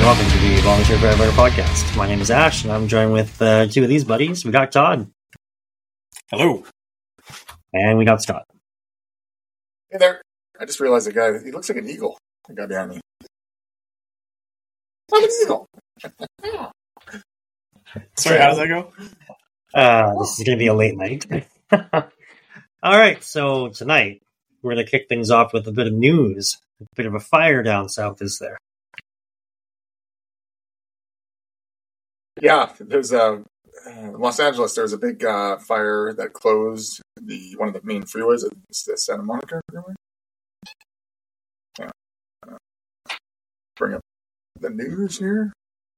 welcome to the Volunteer Firefighter Podcast. My name is Ash, and I'm joined with two of these buddies. We got Todd. Hello. And we got Scott. Hey there. I just realized the guy, he looks like an eagle. The guy behind me. I'm an eagle. Sorry, how does that go? This is going to be a late night. All right, so tonight we're going to kick things off with a bit of news. A bit of a fire down south, is there? Yeah, there's Los Angeles. There was a big fire that closed one of the main freeways. It's the Santa Monica freeway. Yeah. Bring up the news here.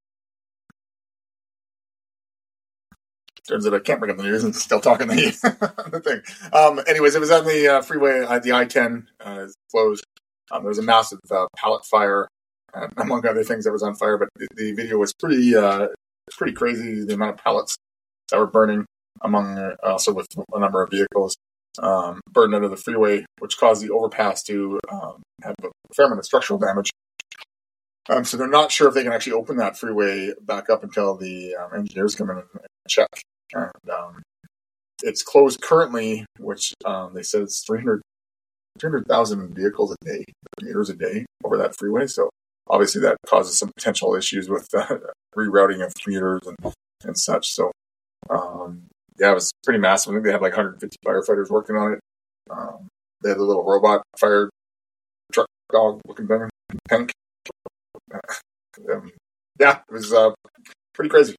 Turns out I can't bring up the news and still talking the thing. Anyways, it was on the freeway. The I-10 is closed. There was a massive pallet fire, among other things that was on fire. But the video was pretty crazy. The amount of pallets that were burning, among also with a number of vehicles burned under the freeway, which caused the overpass to have a fair amount of structural damage. So they're not sure if they can actually open that freeway back up until the engineers come in and check. And it's closed currently, which they said it's 300,000 vehicles a day, meters a day over that freeway. So obviously that causes some potential issues with rerouting of commuters and such. So yeah, it was pretty massive. I think they had like 150 firefighters working on it. They had a little robot fire truck dog looking thing, tank. Yeah, it was pretty crazy.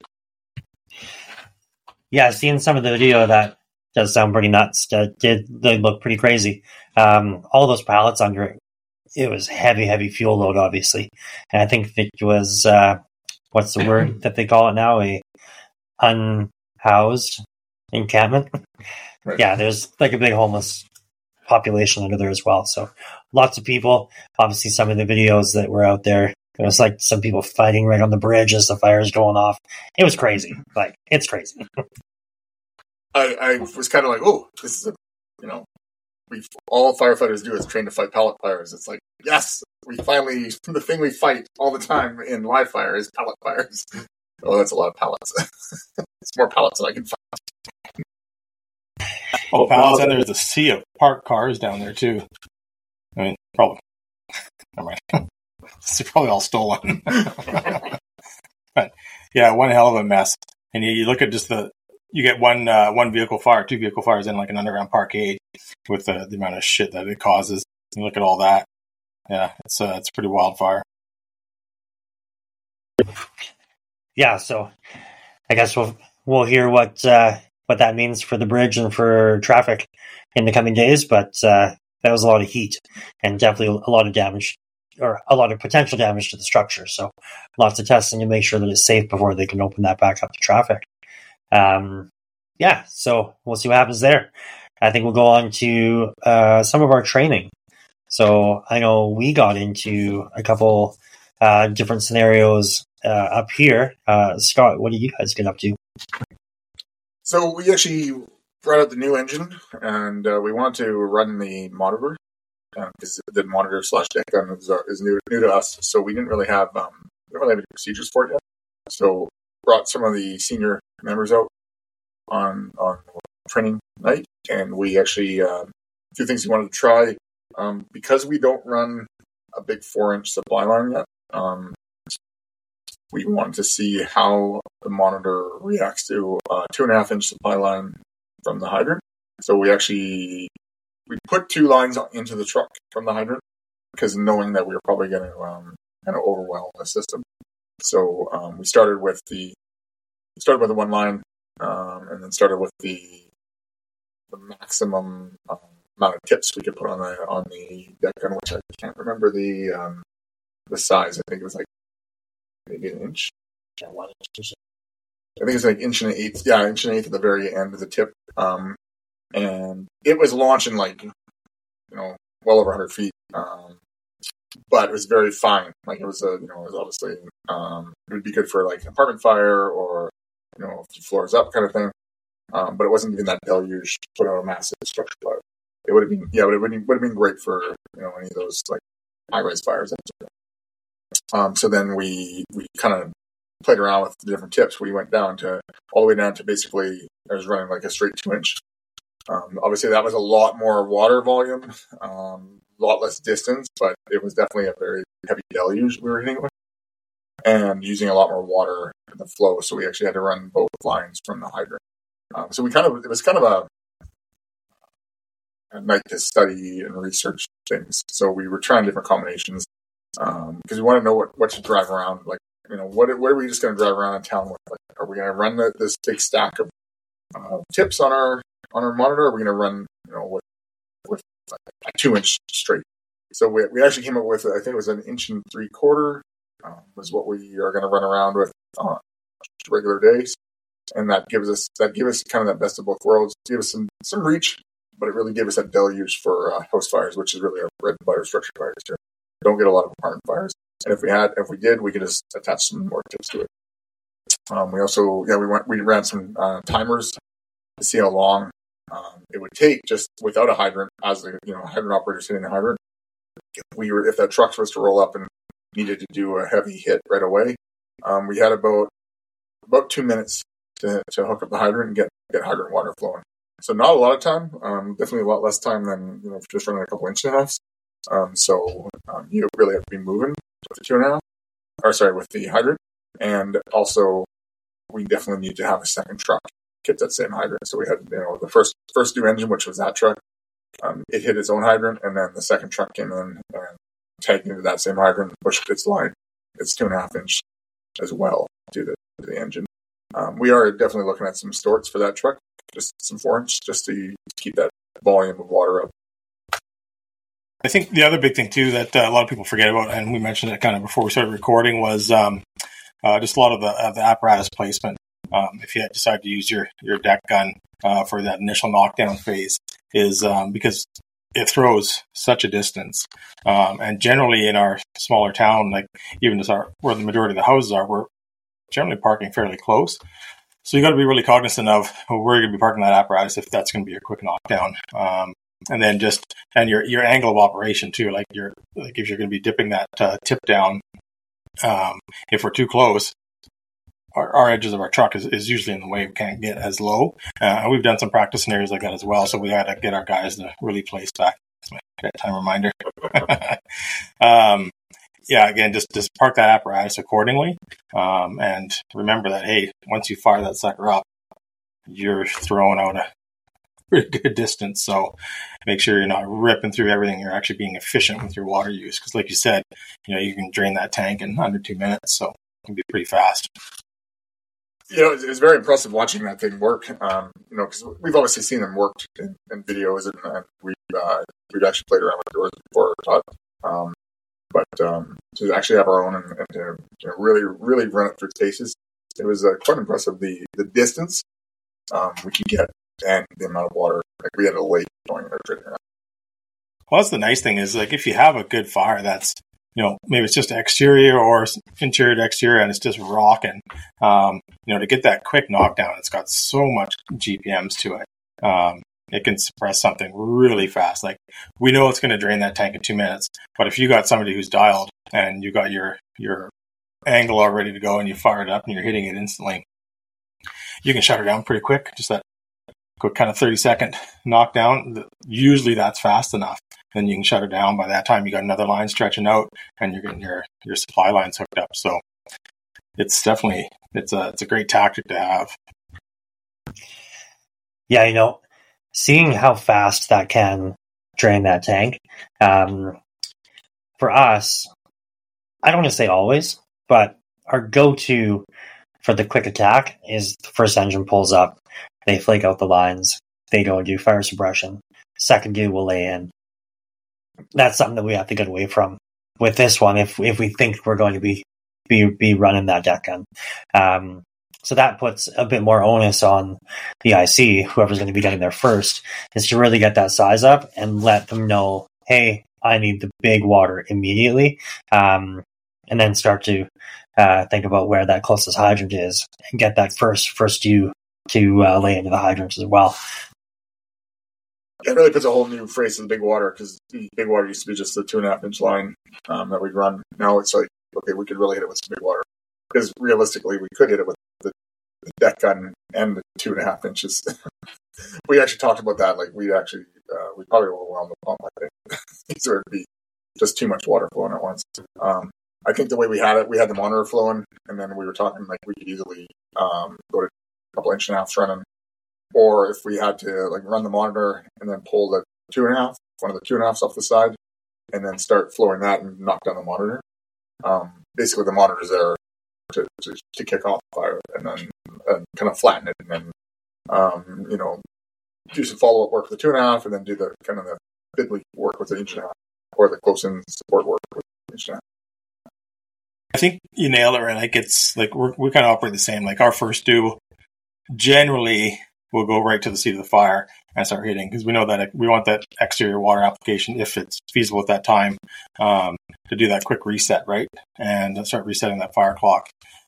Yeah, seeing some of the video, that does sound pretty nuts. They look pretty crazy. All those pallets under it was heavy fuel load, obviously. And I think it was, what's the word that they call it now? A unhoused encampment. Right. Yeah, there's like a big homeless population under there as well. So lots of people. Obviously, some of the videos that were out there, it was like some people fighting right on the bridge as the fire's going off. It was crazy. Like, it's crazy. I was kind of like, oh, this is all firefighters do is train to fight pallet fires. It's like, yes, the thing we fight all the time in live fire is pallet fires. Oh, that's a lot of pallets. It's more pallets than I can find. Oh, pallets, and there's a sea of parked cars down there, too. I mean, probably. Never mind. It's probably all stolen. But, yeah, one hell of a mess. And you look at just you get one vehicle fire, two vehicle fires in like an underground parkade with the amount of shit that it causes. You look at all that. Yeah, it's a pretty wild fire. Yeah, so I guess we'll hear what that means for the bridge and for traffic in the coming days. But that was a lot of heat and definitely a lot of damage, or a lot of potential damage to the structure. So lots of testing to make sure that it's safe before they can open that back up to traffic. Yeah, so we'll see what happens there. I think we'll go on to some of our training. So I know we got into a couple different scenarios up here. Scott, what did you guys get up to? So we actually brought out the new engine, and we wanted to run the monitor, because the monitor / deck gun is new to us. So we didn't really have any procedures for it yet. So brought some of the senior members out on training night, and we actually a few things we wanted to try, because we don't run a big 4-inch supply line yet. We wanted to see how the monitor reacts to a 2.5-inch supply line from the hydrant. So we put 2 lines into the truck from the hydrant, because knowing that we were probably going to kind of overwhelm the system. So we started with the 1 line, and then started with the maximum amount of tips we could put on the deck gun, which I can't remember the size. I think it was like maybe an inch. I think it's like 1.1 Yeah, 1.1 at the very end of the tip. And it was launching like, well over 100 feet. But it was very fine. Like it was it was obviously, it would be good for like an apartment fire or, a few floors up kind of thing. But it wasn't even that deluge to put out a massive structure fire. It would have been, but it would have been great for, any of those like high-rise fires. So then we kind of played around with the different tips. We went down to all the way down to basically I was running like a straight 2-inch. Obviously, that was a lot more water volume, a lot less distance, but it was definitely a very heavy deluge we were hitting with, and using a lot more water in the flow. So we actually had to run both lines from the hydrant. So it was kind of a night to study and research things. So we were trying different combinations because we want to know what to drive around. Like, what are we just going to drive around in town with? Like, are we going to run this big stack of tips on our monitor? Or are we going to run, with like a 2-inch straight? So we actually came up with, I think it was 1 3/4 was what we are going to run around with on regular days, and that gives us kind of that best of both worlds. Give us some reach, but it really gave us that deluge for host fires, which is really our bread and butter structure fires here. We don't get a lot of apartment fires, and if we did, we could just attach some more tips to it. We also we ran some timers to see how long it would take just without a hydrant, as the hydrant operator sitting in the hydrant. If that truck was to roll up and needed to do a heavy hit right away, we had about 2 minutes to hook up the hydrant and get hydrant water flowing. So not a lot of time, definitely a lot less time than just running a couple inch and a half. So you really have to be moving with the 2.5, with the hydrant, and also we definitely need to have a second truck get that same hydrant. So we had the first new engine, which was that truck. It hit its own hydrant, and then the second truck came in and tagged into that same hydrant, pushed its line. It's 2.5 inch as well to the engine. We are definitely looking at some storts for that truck, just some 4-inch, just to keep that volume of water up. I think the other big thing too that a lot of people forget about, and we mentioned it kind of before we started recording, was just a lot of the apparatus placement. If you decide to use your deck gun for that initial knockdown phase, is because it throws such a distance, and generally in our smaller town, like even where the majority of the houses are, we're generally parking fairly close. So you got to be really cognizant of where you're going to be parking that apparatus if that's going to be your quick knockdown. And then and your angle of operation too, like if you're going to be dipping that tip down, if we're too close, our edges of our truck is usually in the way. We can't get as low. And we've done some practice scenarios like that as well. So we had to get our guys to really place back. That's my bedtime reminder. Again, just park that apparatus accordingly. And remember that, hey, once you fire that sucker up, you're throwing out a pretty good distance. So make sure you're not ripping through everything. You're actually being efficient with your water use. Because like you said, you can drain that tank in under 2 minutes. So it can be pretty fast. It's very impressive watching that thing work. Because we've obviously seen them work in videos, and we've actually played around with doors before, Todd. But to actually have our own and to really, really run it through its paces, it was quite impressive. The distance we can get and the amount of water. Like we had a lake going or trading around. Well, that's the nice thing is, like, if you have a good fire that's maybe it's just exterior or interior to exterior and it's just rocking, to get that quick knockdown, it's got so much GPMs to it. It can suppress something really fast. Like, we know it's going to drain that tank in 2 minutes, but if you got somebody who's dialed and you got your angle all ready to go and you fire it up and you're hitting it instantly, you can shut her down pretty quick. Just that quick kind of 30-second knockdown. Usually that's fast enough. Then you can shut her down. By that time, you got another line stretching out and you're getting your supply lines hooked up. So it's definitely, it's a great tactic to have. Yeah, seeing how fast that can drain that tank, for us, I don't want to say always, but our go-to for the quick attack is the first engine pulls up, they flake out the lines, they go and do fire suppression. Second dude will lay in. That's something that we have to get away from with this one if we think we're going to be running that deck gun. So that puts a bit more onus on the IC, whoever's going to be getting there first, is to really get that size up and let them know, hey, I need the big water immediately, and then start to think about where that closest hydrant is and get that first you to lay into the hydrants as well. It really puts a whole new face to the big water, because the big water used to be just a 2.5 inch line that we'd run. Now it's like okay, we could really hit it with some big water. Because realistically, we could hit it with the deck gun and the 2.5 inches. We actually talked about that. Like, we probably overwhelmed the pump, I think. So it'd be just too much water flowing at once. I think the way we had it, we had the monitor flowing, and then we were talking like we could easily go to a couple 1.5 running. Or if we had to like run the monitor and then pull the 2.5, one of the 2.5s off the side, and then start flowing that and knock down the monitor. Basically, the monitor's there to kick off the fire and then kind of flatten it, and then do some follow up work with the 2.5, and then do the kind of the fiddly work with the 1.5 or the close in support work with the 1.5. I think you nailed it, right? Like, it's like we kind of operate the same. Like, our first do generally will go right to the seat of the fire and start hitting, because we know that we want that exterior water application, if it's feasible at that time, to do that quick reset, right? And start resetting that fire clock.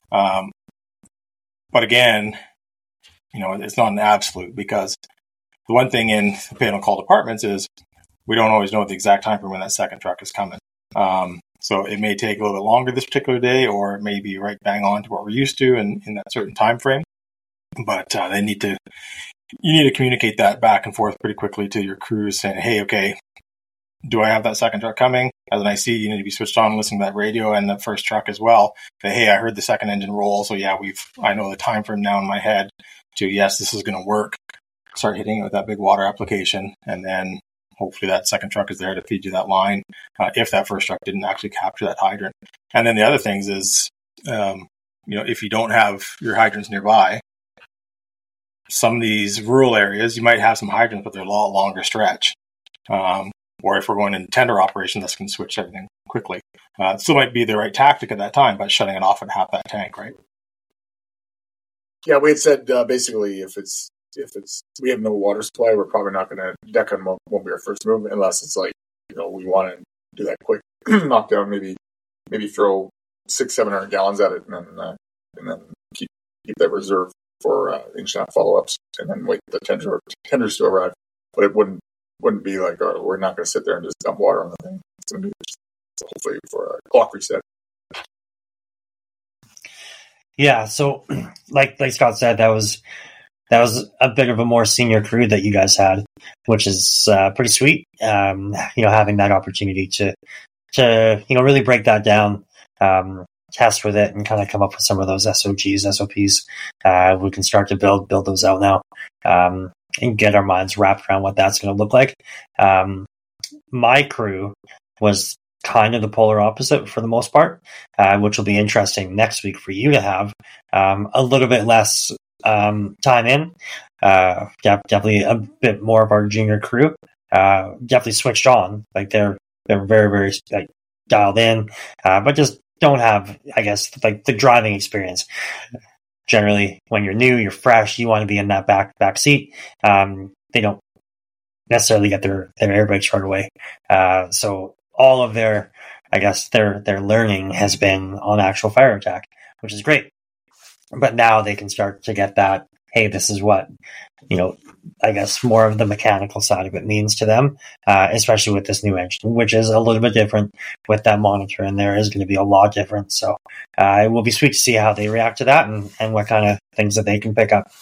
But again, it's not an absolute, because the one thing in the pay on call departments is we don't always know the exact time for when that second truck is coming. So it may take a little bit longer this particular day, or it may be right bang on to what we're used to in that certain time frame. But you need to communicate that back and forth pretty quickly to your crews, saying, hey, okay, do I have that second truck coming? As an IC, you need to be switched on and listening to that radio and the first truck as well. But hey, I heard the second engine roll, so yeah, I know the time frame now in my head to, yes, this is going to work. Start hitting it with that big water application, and then hopefully that second truck is there to feed you that line, if that first truck didn't actually capture that hydrant. And then the other things is, if you don't have your hydrants nearby, some of these rural areas, you might have some hydrants, but they're a lot longer stretch. Or if we're going in tender operation, this can switch everything quickly. It still might be the right tactic at that time, but shutting it off at half that tank, right? Yeah, we had said basically if we have no water supply, we're probably not going to deck on won't be our first move, unless it's like, we want to do that quick knockdown, maybe throw 600-700 gallons at it, and then keep that reserve for 1.5 follow-ups, and then wait the tenders to arrive. But it wouldn't be like, we're not going to sit there and just dump water on the thing. It's going to be just hopefully for a clock reset. Yeah, so like Scott said, that was a bit of a more senior crew that you guys had, which is pretty sweet. Having that opportunity to really break that down, test with it, and kind of come up with some of those SOPs. We can start to build those out now, and get our minds wrapped around what that's going to look like. My crew was kind of the polar opposite for the most part, which will be interesting next week for you to have a little bit less time in. Definitely a bit more of our junior crew. Definitely switched on. Like, they're very, very like dialed in, but just don't have, I guess, like the driving experience. Generally, when you're new, you're fresh, you want to be in that back seat. They don't necessarily get their air brakes right away. So all of their learning has been on actual fire attack, which is great. But now they can start to get that, hey, this is what, I guess more of the mechanical side of it means to them, especially with this new engine, which is a little bit different with that monitor, and there is going to be a lot different. So it will be sweet to see how they react to that and what kind of things that they can pick up.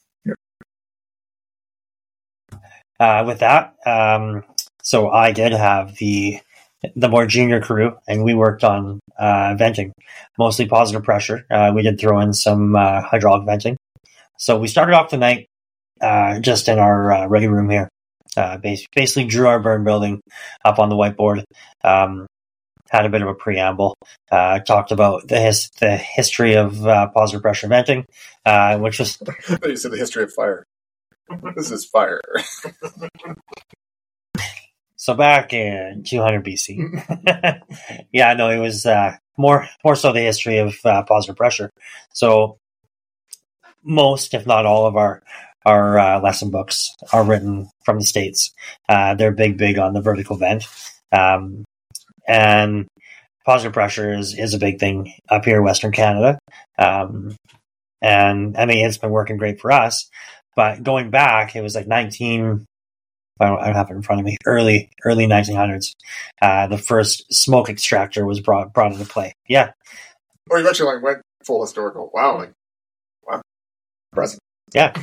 With that, so I did have the more junior crew, and we worked on venting, mostly positive pressure. We did throw in some hydraulic venting. So we started off the night just in our ready room here. Basically drew our burn building up on the whiteboard. Had a bit of a preamble. Talked about the history of positive pressure venting, which was... You said the history of fire. This is fire. So back in 200 BC. Yeah, no, it was more so the history of positive pressure. So most, if not all, of our lesson books are written from the States. They're big on the vertical vent. And positive pressure is a big thing up here in Western Canada. And I mean, it's been working great for us. But going back, it was like I don't have it in front of me. Early 1900s, the first smoke extractor was brought into play. Yeah. Or you eventually went full historical. Wow, impressive. Yeah.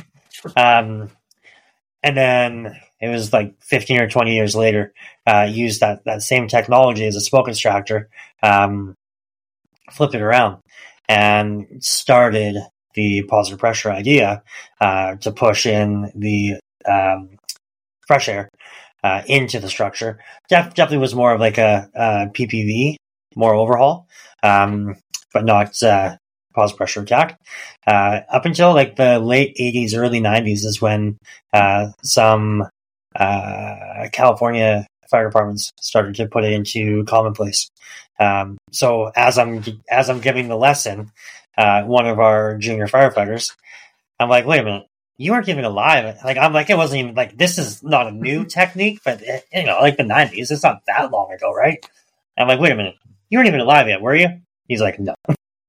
And then it was 15 or 20 years later, used that same technology as a smoke extractor, flipped it around and started the positive pressure idea to push in the fresh air into the structure. Definitely was more of a PPV, more overhaul, but not positive pressure attack. Up until the late 80s, early 90s is when some California fire departments started to put it into commonplace. So as I'm giving the lesson, one of our junior firefighters, I'm like, wait a minute, you weren't even alive. It wasn't even this is not a new technique, but the 90s, it's not that long ago, right? I'm like, wait a minute, you weren't even alive yet, were you? He's like, no.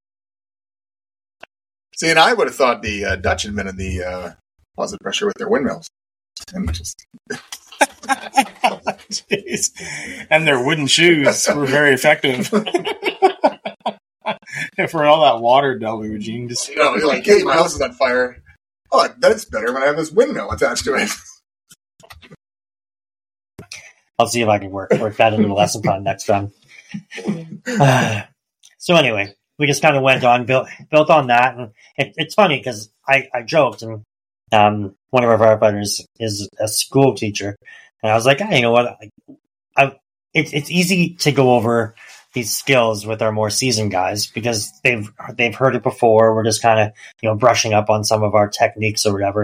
See, and I would have thought the Dutch invented the positive pressure with their windmills. And just... Jeez. And their wooden shoes were very effective. For all that water deluging. You're like, hey, my house is on fire. Oh, that's better when I have this windmill attached to it. I'll see if I can work that into the lesson plan next time. So anyway, we just kind of went on, built on that, and it's funny because I joked, and one of our firefighters is a school teacher, and I was like, hey, you know what? It's easy to go over these skills with our more seasoned guys because they've heard it before. We're just kind of brushing up on some of our techniques or whatever.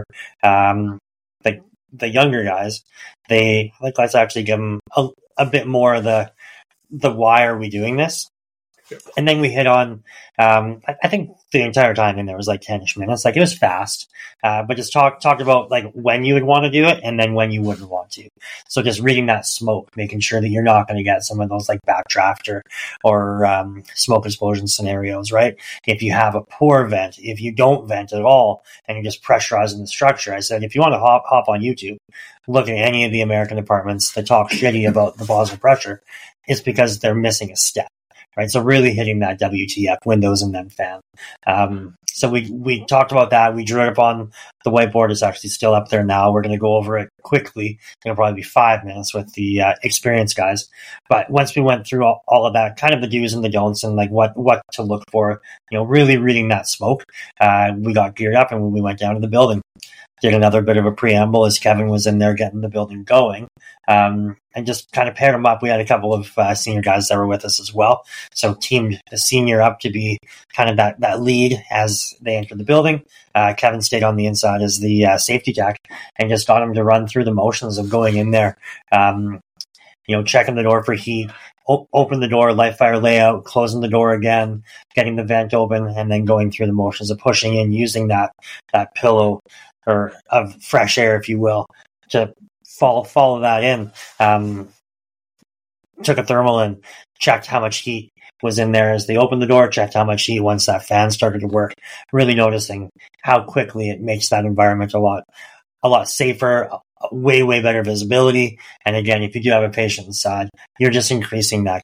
The younger guys, let's actually give them a bit more of the why are we doing this. And then we hit on, I think the entire time in there was 10-ish minutes. It was fast, but just talked about when you would want to do it and then when you wouldn't want to. So just reading that smoke, making sure that you're not going to get some of those backdraft or smoke explosion scenarios, right? If you have a poor vent, if you don't vent at all and you're just pressurizing the structure, I said, if you want to hop on YouTube, look at any of the American departments that talk shitty about the positive pressure, it's because they're missing a step. Right, so really hitting that WTF, windows and then fan. So we talked about that. We drew it up on the whiteboard. It's actually still up there now. We're going to go over it quickly. It'll probably be 5 minutes with the experienced guys. But once we went through all of that, kind of the do's and the don'ts and what to look for, really reading that smoke, we got geared up and we went down to the building. Did another bit of a preamble as Kevin was in there getting the building going, and just kind of paired them up. We had a couple of senior guys that were with us as well. So teamed a senior up to be kind of that lead as they entered the building. Kevin stayed on the inside as the safety tech and just got him to run through the motions of going in there, checking the door for heat, open the door, light fire layout, closing the door again, getting the vent open, and then going through the motions of pushing in, using that pillow or of fresh air, if you will, to follow that in. Took a thermal and checked how much heat was in there as they opened the door, checked how much heat once that fan started to work, really noticing how quickly it makes that environment a lot safer, way better visibility. And again, if you do have a patient inside, you're just increasing that,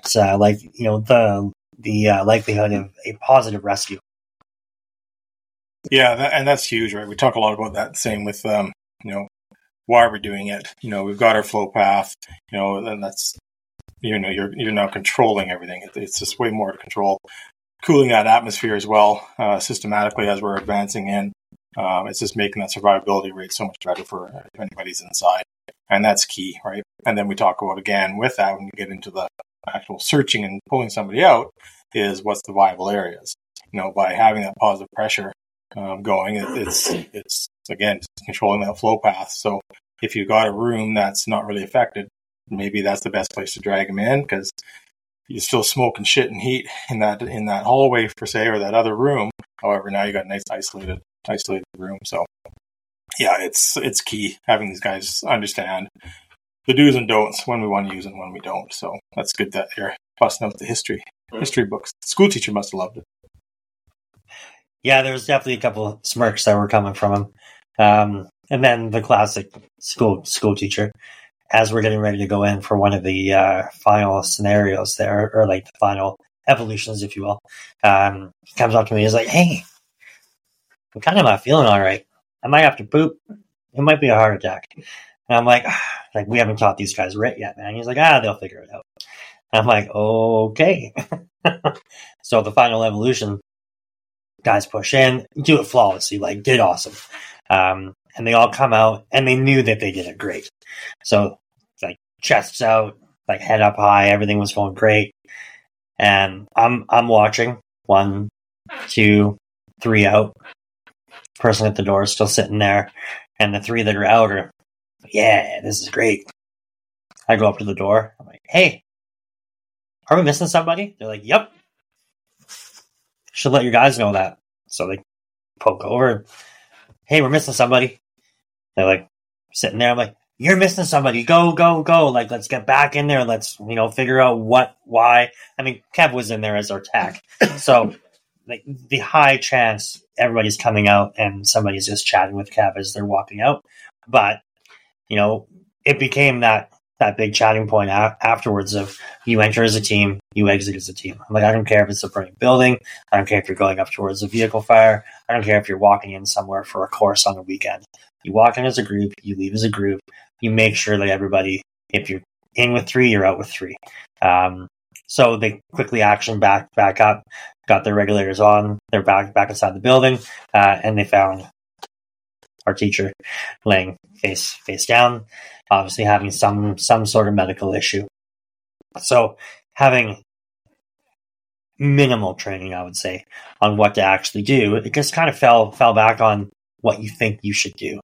the likelihood of a positive rescue. Yeah, and that's huge, right? We talk a lot about that. Same with, why we're doing it. We've got our flow path, and that's, you're now controlling everything. It's just way more to control. Cooling that atmosphere as well, systematically as we're advancing in. It's just making that survivability rate so much better for if anybody's inside. And that's key, right? And then we talk about, again, with that, when you get into the actual searching and pulling somebody out, is what's the viable areas. By having that positive pressure going, it's again controlling that flow path. So if you've got a room that's not really affected, maybe that's the best place to drag them in, because you're still smoking shit and heat in that hallway per se, or that other room. However, now you got a nice isolated room. So yeah, it's key having these guys understand the do's and don'ts, when we want to use it and when we don't. So that's good that you're busting out the history books. The school teacher must have loved it. Yeah, there was definitely a couple of smirks that were coming from him. And then the classic school teacher. as we're getting ready to go in for one of the final scenarios there, or like the final evolutions, if you will, he comes up to me. He's like, "Hey, I'm kind of not feeling all right. I might have to poop. It might be a heart attack." And I'm like, we haven't taught these guys RIT yet, man. He's like, they'll figure it out. And I'm like, okay. So the final evolution, guys push in, do it flawlessly, like did awesome. And they all come out and they knew that they did it great. So like chests out, like head up high, everything was going great. And I'm watching 1, 2, 3 out. Person at the door is still sitting there. And the 3 that are out are, yeah, this is great. I go up to the door. I'm like, hey, are we missing somebody? They're like, yep. Should let your guys know that. So they poke over. Hey, we're missing somebody. They're like sitting there. I'm like, you're missing somebody. Go, go, go. Like, let's get back in there. Let's, figure out why. I mean, Kev was in there as our tech. So like the high chance everybody's coming out and somebody's just chatting with Kev as they're walking out. But, it became that big chatting point afterwards of you enter as a team, you exit as a team. I'm like, I don't care if it's a burning building. I don't care if you're going up towards a vehicle fire. I don't care if you're walking in somewhere for a course on a weekend. You walk in as a group, you leave as a group. You make sure that everybody, if you're in with 3, you're out with 3. So they quickly action back up, got their regulators on. They're back inside the building, and they found our teacher laying face down, obviously having some sort of medical issue. So having minimal training, I would say, on what to actually do, it just kind of fell back on what you think you should do.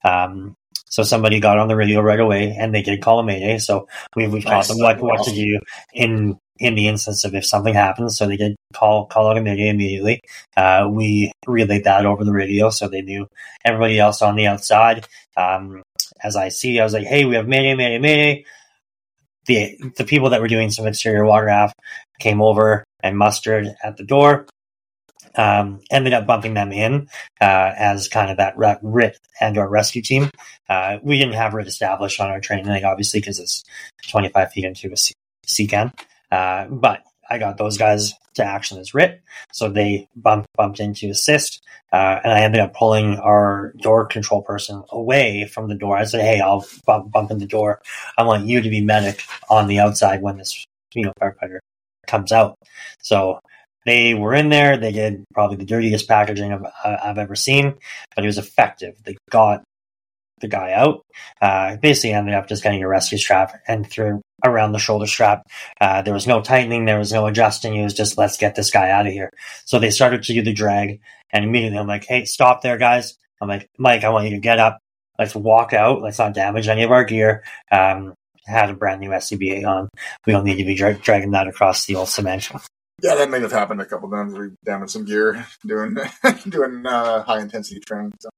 So somebody got on the radio right away, and they did call a mayday. So we've taught them what to do in the instance of if something happens. So they did call out a mayday immediately. We relayed that over the radio, so they knew. Everybody else on the outside, as I was like, hey, we have mayday. The people that were doing some exterior watercraft came over and mustered at the door. Ended up bumping them in as kind of that RIT and our rescue team. We didn't have RIT established on our training, obviously, because it's 25 feet into a CCAN. But I got those guys to action as RIT, so they bumped in to assist, and I ended up pulling our door control person away from the door. I said, hey, I'll bump in the door. I want you to be medic on the outside when this firefighter comes out. So they were in there. They did probably the dirtiest packaging I've ever seen, but it was effective. They got the guy out. Basically ended up just getting a rescue strap and threw around the shoulder strap. There was no tightening. There was no adjusting. It was just, let's get this guy out of here. So they started to do the drag, and immediately I'm like, hey, stop there, guys. I'm like, Mike, I want you to get up. Let's walk out. Let's not damage any of our gear. Had a brand new SCBA on. We don't need to be dragging that across the old cement. Yeah, that may have happened a couple times. We damaged some gear doing high intensity training. So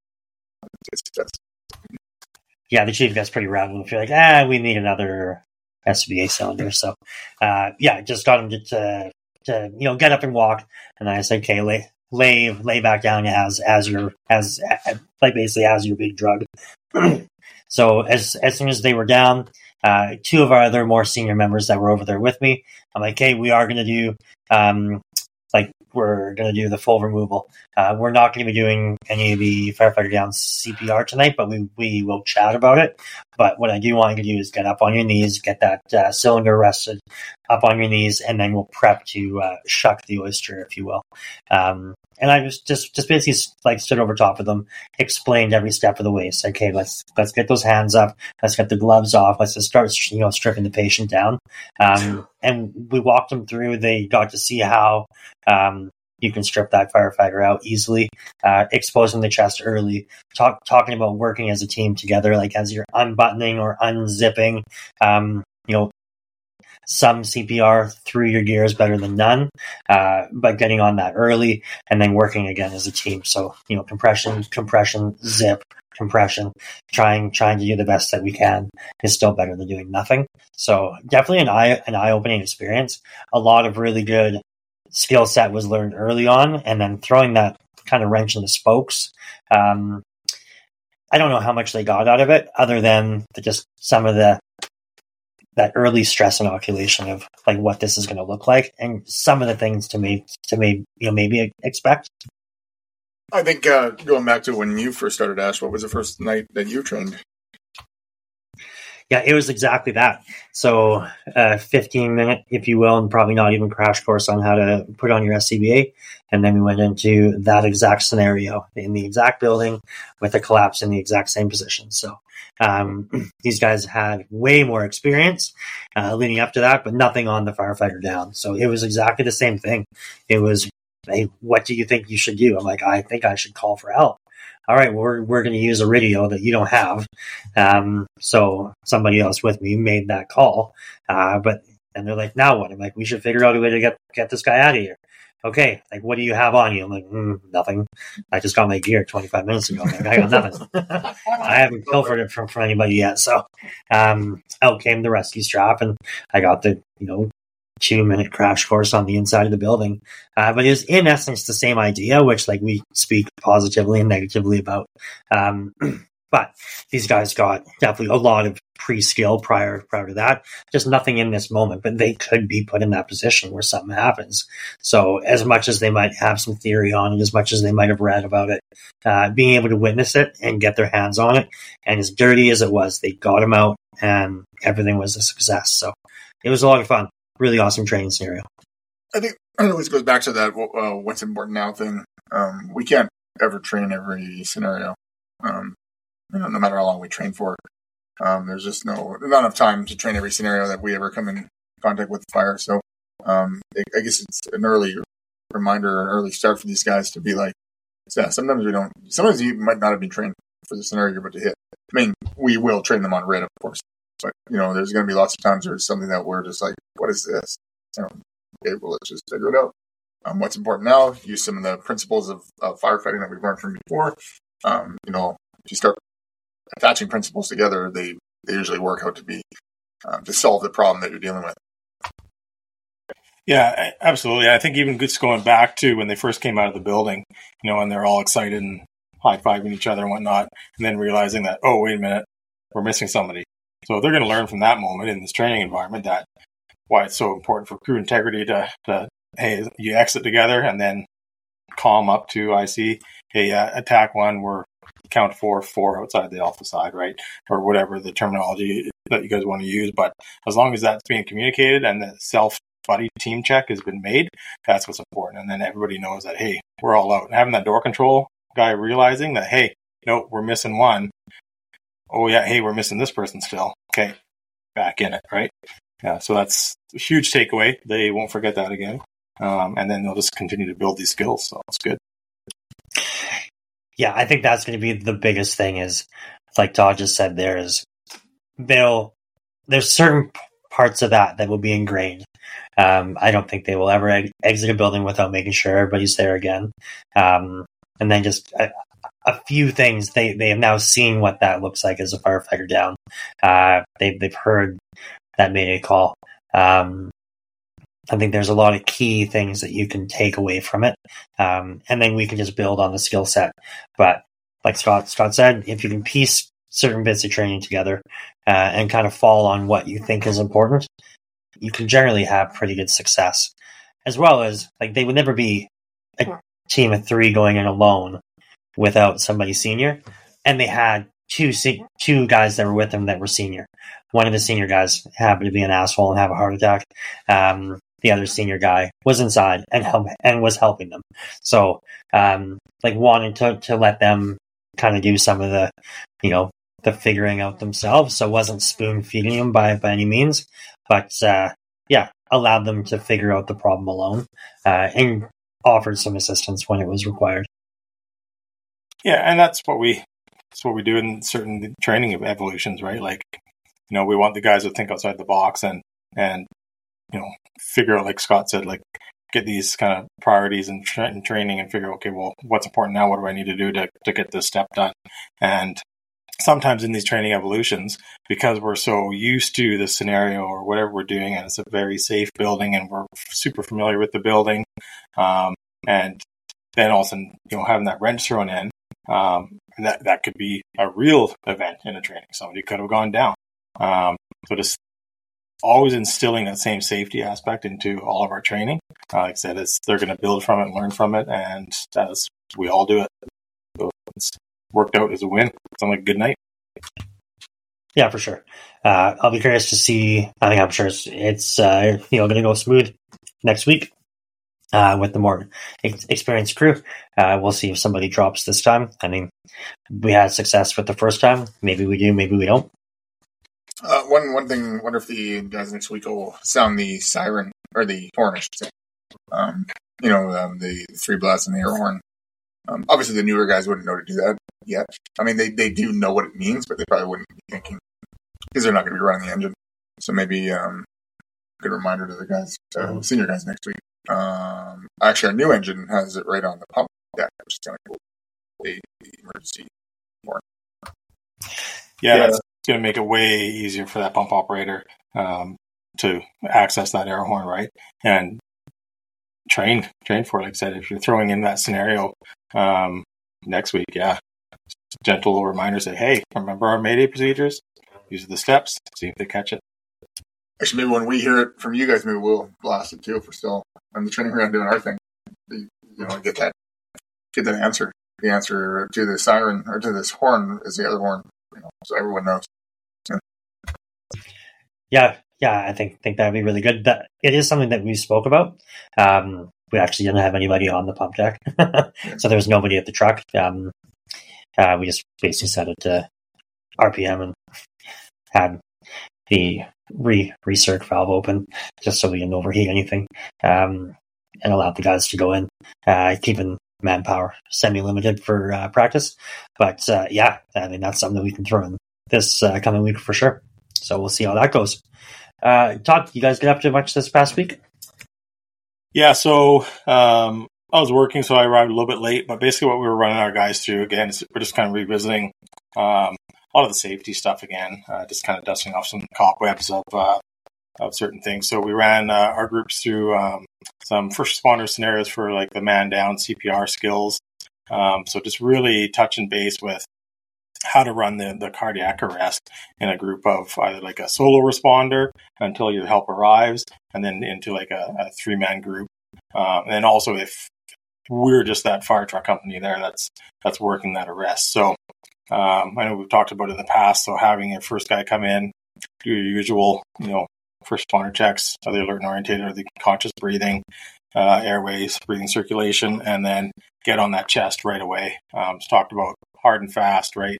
yeah, the chief gets pretty rattled if you're like, we need another SCBA cylinder. So just got him to get up and walk. And I said, okay, lay back down as your big drug. So as soon as they were down, 2 of our other more senior members that were over there with me, I'm like, hey, we are going to do we're going to do the full removal. We're not going to be doing any of the firefighter down CPR tonight, but we will chat about it. But what I do want you to do is get up on your knees, get that cylinder rested up on your knees, and then we'll prep to shuck the oyster, if you will. And I just basically stood over top of them, explained every step of the way. So, okay, let's get those hands up. Let's get the gloves off. Let's just start, stripping the patient down. And we walked them through. They got to see how you can strip that firefighter out easily, exposing the chest early, talking about working as a team together, like as you're unbuttoning or unzipping, some CPR through your gear is better than none, but getting on that early and then working again as a team. So, compression, zip, compression, trying to do the best that we can is still better than doing nothing. So definitely an eye-opening experience. A lot of really good skill set was learned early on, and then throwing that kind of wrench in the spokes. I don't know how much they got out of it other than just some of the that early stress inoculation of like what this is going to look like and some of the things to maybe expect. I think going back to when you first started, Ash, what was the first night that you trained? Yeah, it was exactly that. So 15-minute, if you will, and probably not even crash course on how to put on your SCBA. And then we went into that exact scenario in the exact building with a collapse in the exact same position. So these guys had way more experience leading up to that, but nothing on the firefighter down. So it was exactly the same thing. It was, hey, what do you think you should do? I'm like, I think I should call for help. All right, we're going to use a radio that you don't have. So somebody else with me made that call. And they're like, now what? I'm like, we should figure out a way to get this guy out of here. Okay, like, what do you have on you? I'm like, nothing. I just got my gear 25 minutes ago. Like, I got nothing. I haven't pilfered it from anybody yet. So out came the rescue strap, and I got the 2-minute crash course on the inside of the building. But it was in essence the same idea, which like we speak positively and negatively about. But these guys got definitely a lot of pre-skill prior to that. Just nothing in this moment, but they could be put in that position where something happens. So as much as they might have some theory on it, as much as they might have read about it, being able to witness it and get their hands on it, and as dirty as it was, they got them out and everything was a success. So it was a lot of fun. Really awesome training scenario. I think it always goes back to that what's important now thing. We can't ever train every scenario. No matter how long we train for. There's just not enough time to train every scenario that we ever come in contact with fire. So I guess it's an early reminder, an early start for these guys to be like, yeah, sometimes you might not have been trained for the scenario you're about to hit. I mean, we will train them on RIT, of course. But, there's going to be lots of times there's something that we're just like, what is this? Okay, well, let's just figure it out. What's important now, use some of the principles of firefighting that we've learned from before. If you start attaching principles together, they usually work out to be to solve the problem that you're dealing with. Yeah, absolutely. I think even just going back to when they first came out of the building, and they're all excited and high-fiving each other and whatnot, and then realizing that, oh, wait a minute, we're missing somebody. So they're going to learn from that moment in this training environment that why it's so important for crew integrity to hey, you exit together and then calm up to IC, hey, attack one, we're count 4 outside the alpha side, right? Or whatever the terminology that you guys want to use. But as long as that's being communicated and the self-buddy team check has been made, that's what's important. And then everybody knows that, hey, we're all out. And having that door control guy realizing that, hey, we're missing one. Oh, yeah, hey, we're missing this person still. Okay, back in it, right? Yeah, so that's a huge takeaway. They won't forget that again. And then they'll just continue to build these skills. So it's good. Yeah, I think that's going to be the biggest thing is, like Todd just said, there's certain parts of that will be ingrained. I don't think they will ever exit a building without making sure everybody's there again. And then just a few things, they have now seen what that looks like as a firefighter down. They've heard that Mayday call. I think there's a lot of key things that you can take away from it. And then we can just build on the skill set. But like Scott said, if you can piece certain bits of training together and kind of fall on what you think is important, you can generally have pretty good success. As well as, like, they would never be a team of 3 going in alone without somebody senior. And they had two guys that were with them that were senior. One of the senior guys happened to be an asshole and have a heart attack. The other senior guy was inside and was helping them. So, wanting to let them kind of do some of the, the figuring out themselves. So wasn't spoon feeding them by any means, but, allowed them to figure out the problem alone, and offered some assistance when it was required. Yeah. And that's what we do in certain training evolutions, right? Like, we want the guys to think outside the box and figure out, like Scott said, like get these kind of priorities and training and figure, okay, well, what's important now? What do I need to do to get this step done? And sometimes in these training evolutions, because we're so used to the scenario or whatever we're doing, and it's a very safe building and we're super familiar with the building, and then all of a sudden, having that wrench thrown in, that could be a real event in a training. Somebody could have gone down. So just always instilling that same safety aspect into all of our training. Like I said, they're going to build from it and learn from it, and we all do it. So it's worked out as a win. Sounds like a good night. Yeah, for sure. I'll be curious to see. I think I'm sure it's going to go smooth next week with the more experienced crew. We'll see if somebody drops this time. I mean, we had success with the first time. Maybe we do, maybe we don't. One thing. Wonder if the guys next week will sound the siren or the horn, I should say. The three blasts and the air horn. Obviously, the newer guys wouldn't know to do that yet. I mean, they do know what it means, but they probably wouldn't be thinking because they're not going to be running the engine. So maybe good reminder to the guys, senior guys next week. Actually, our new engine has it right on the pump deck, which is kind of cool. The emergency horn. Yeah, that's going to make it way easier for that pump operator to access that air horn, right? And train for it. Like I said, if you're throwing in that scenario next week, gentle little reminder, say, hey, remember our Mayday procedures? These are the steps. See if they catch it. Actually, maybe when we hear it from you guys, maybe we'll blast it too if we're still on the training ground doing our thing. Get that answer. The answer to the siren or to this horn is the other horn, so everyone knows. Yeah, I think that'd be really good. That it is something that we spoke about. We actually didn't have anybody on the pump deck, so there was nobody at the truck. We just basically set it to RPM and had the recirc valve open just so we didn't overheat anything, and allowed the guys to go in, keeping manpower semi-limited for practice. But I mean, that's something that we can throw in this coming week for sure. So we'll see how that goes. Todd, you guys get up to much this past week? Yeah, so I was working, so I arrived a little bit late. But basically what we were running our guys through, again, is we're just kind of revisiting a lot of the safety stuff again, just kind of dusting off some cobwebs of certain things. So we ran our groups through some first responder scenarios for like the man down CPR skills. So just really touching base with how to run the cardiac arrest in a group of either like a solo responder until your help arrives, and then into like a 3-man group. And then also if we're just that fire truck company there that's working that arrest. So I know we've talked about it in the past. So having your first guy come in, do your usual, first responder checks, are they alert and orientated, are they conscious breathing, airways, breathing circulation, and then get on that chest right away. It's talked about hard and fast, right?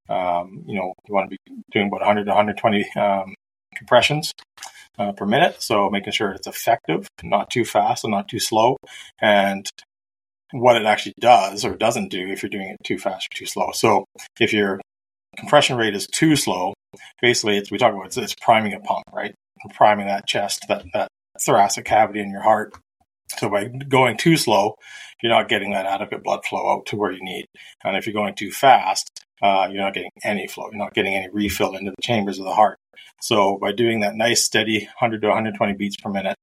You want to be doing about 100 to 120 compressions per minute. So making sure it's effective, not too fast and not too slow. And what it actually does or doesn't do if you're doing it too fast or too slow. So if your compression rate is too slow, basically it's priming a pump, right? Priming that chest, that thoracic cavity in your heart. So by going too slow, you're not getting that adequate blood flow out to where you need. And if you're going too fast, you're not getting any flow. You're not getting any refill into the chambers of the heart. So by doing that nice, steady 100 to 120 beats per minute,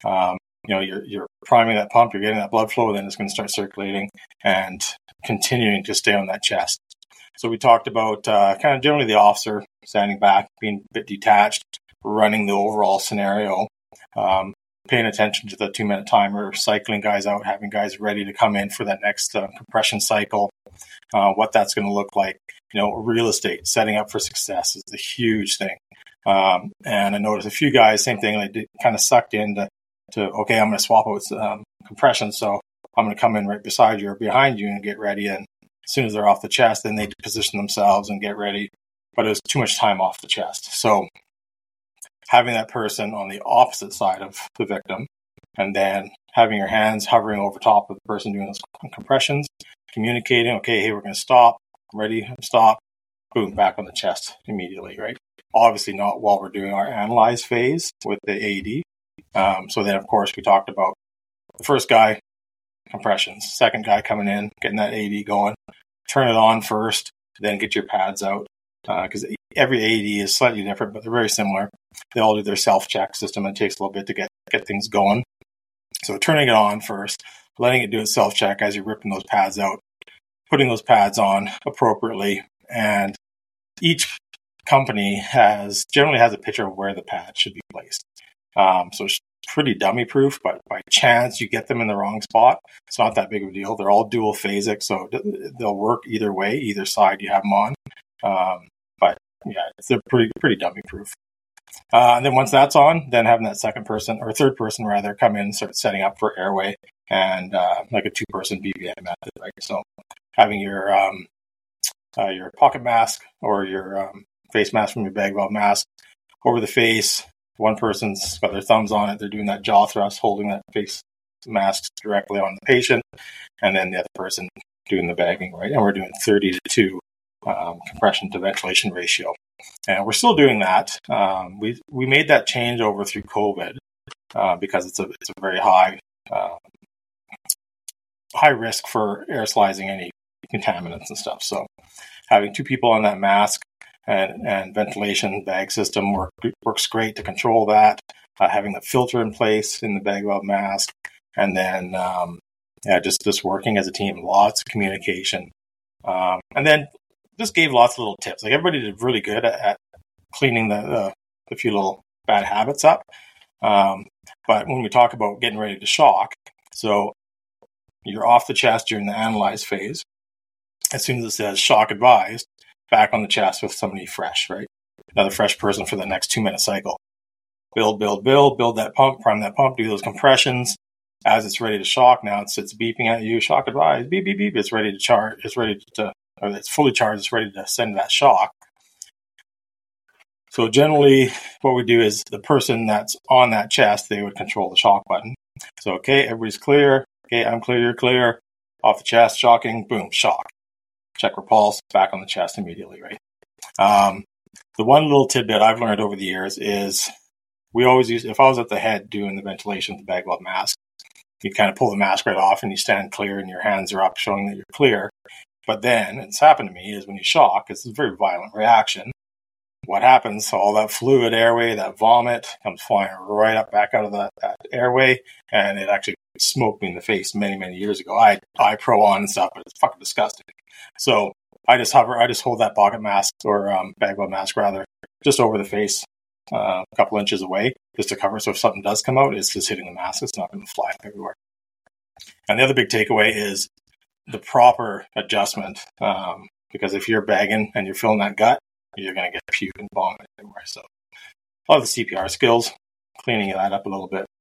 you're priming that pump, you're getting that blood flow, then it's going to start circulating and continuing to stay on that chest. So we talked about kind of generally the officer standing back, being a bit detached, running the overall scenario, paying attention to the 2-minute timer, cycling guys out, having guys ready to come in for that next compression cycle, what that's going to look like. Real estate, setting up for success is the huge thing. And I noticed a few guys, same thing, they kind of sucked into, okay, I'm going to swap out compression, so I'm going to come in right beside you or behind you and get ready. And as soon as they're off the chest, then they position themselves and get ready. But it was too much time off the chest. So having that person on the opposite side of the victim, and then having your hands hovering over top of the person doing those compressions, communicating, okay, hey, we're going to stop, I'm ready, stop, boom, back on the chest immediately, right? Obviously not while we're doing our analyze phase with the AED. So then, of course, we talked about the first guy, compressions, second guy coming in, getting that AED going, turn it on first, then get your pads out. Because every AED is slightly different, but they're very similar. They all do their self-check system. It takes a little bit to get things going. So turning it on first, letting it do its self-check as you're ripping those pads out, putting those pads on appropriately, and each company generally has a picture of where the pad should be placed. So it's pretty dummy proof, but by chance you get them in the wrong spot, it's not that big of a deal. They're all dual phasic, so they'll work either way, either side you have them on. But yeah, they're pretty dummy proof. And then once that's on, then having that second person or third person rather come in and start setting up for airway and like a 2-person BVA method, right? So having your pocket mask or your face mask from your bag valve mask over the face. One person's got their thumbs on it. They're doing that jaw thrust, holding that face mask directly on the patient, and then the other person doing the bagging, right? And we're doing 30-2 compression to ventilation ratio. And we're still doing that. We made that change over through COVID because it's a very high risk for aerosolizing any contaminants and stuff. So having 2 people on that mask and ventilation bag system works great to control that. Having the filter in place in the bag valve mask, and then just working as a team, lots of communication, and then just gave lots of little tips. Like everybody did really good at cleaning the few little bad habits up. But when we talk about getting ready to shock, so you're off the chest during the analyze phase. As soon as it says shock advised, back on the chest with somebody fresh, right? Another fresh person for the next 2-minute cycle. Build that pump, prime that pump, do those compressions. As it's ready to shock, now it's beeping at you, shock advised, beep, beep, beep. It's ready to charge, it's fully charged, it's ready to send that shock. So generally what we do is the person that's on that chest, they would control the shock button. So, okay, everybody's clear. Okay, I'm clear, you're clear. Off the chest, shocking, boom, shock. Check repulse, back on the chest immediately, right? The one little tidbit I've learned over the years is we always use, if I was at the head doing the ventilation with the bag valve mask, you kind of pull the mask right off and you stand clear and your hands are up showing that you're clear. But then, it's happened to me, is when you shock, it's a very violent reaction. What happens? So all that fluid airway, that vomit comes flying right up back out of that airway, and it actually smoked me in the face many, many years ago. I pro on and stuff, but it's fucking disgusting. So I just hold that pocket mask or bag valve mask rather, just over the face, a couple inches away, just to cover. So if something does come out, it's just hitting the mask. It's not going to fly up everywhere. And the other big takeaway is the proper adjustment, because if you're bagging and you're filling that gut, you're going to get puke and vomit everywhere. So a lot of the CPR skills, cleaning that up a little bit.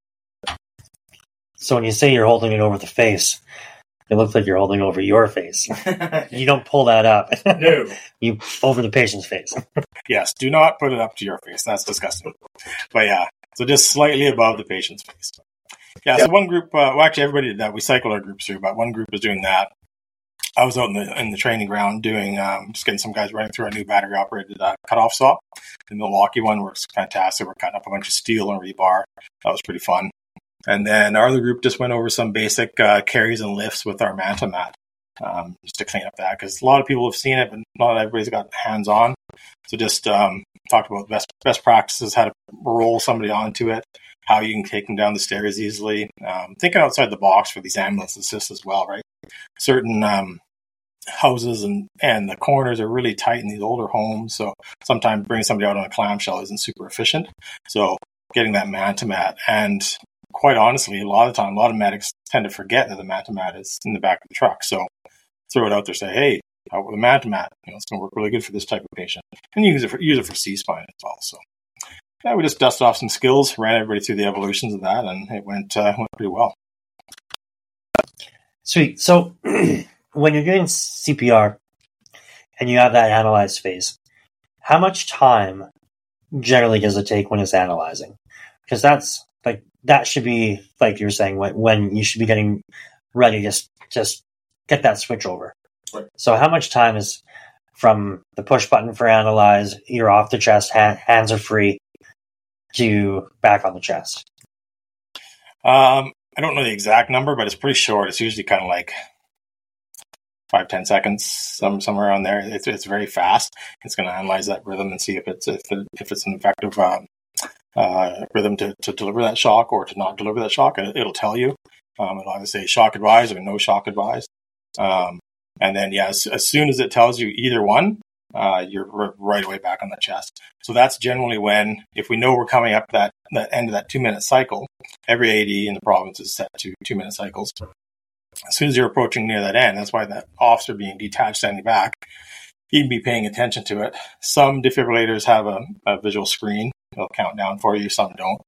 So when you say you're holding it over the face, it looks like you're holding over your face. You don't pull that up. No. You over the patient's face. Yes, do not put it up to your face. That's disgusting. But yeah, so just slightly above the patient's face. Yeah, so one group, actually everybody did that. We cycled our groups through, but one group was doing that. I was out in the training ground doing, just getting some guys running through our new battery-operated cutoff saw. The Milwaukee one works fantastic. We're cutting up a bunch of steel and rebar. That was pretty fun. And then our other group just went over some basic carries and lifts with our Manta mat, just to clean up that. Because a lot of people have seen it, but not everybody's got hands-on. So just talked about best practices, how to roll somebody onto it, how you can take them down the stairs easily. Thinking outside the box for these ambulance assists as well, right? Certain houses and the corners are really tight in these older homes, so sometimes bringing somebody out on a clamshell isn't super efficient. So getting that Manta mat, and quite honestly, a lot of medics tend to forget that the Manta mat is in the back of the truck. So throw it out there, say, hey, how about the Manta mat? It's going to work really good for this type of patient, and you use it for C-spine as well. So yeah, we just dusted off some skills, ran everybody through the evolutions of that, and it went pretty well. Sweet. So when you're doing CPR and you have that analyze phase, how much time generally does it take when it's analyzing? Because that should be, like you were saying, when you should be getting ready to just get that switch over. Right. So how much time is from the push button for analyze, you're off the chest, hands are free, to back on the chest? I don't know the exact number, but it's pretty short. It's usually kind of like 5-10 seconds, somewhere around there. It's very fast. It's going to analyze that rhythm and see if it's an effective rhythm to deliver that shock or to not deliver that shock. It'll tell you. It'll either say shock advised or no shock advised. And then, as soon as it tells you either one, you're right away back on the chest. So that's generally when, if we know we're coming up that end of that 2-minute cycle, every AD in the province is set to 2-minute cycles. As soon as you're approaching near that end, that's why that officer being detached, standing back, he'd be paying attention to it. Some defibrillators have a visual screen. It'll count down for you. Some don't.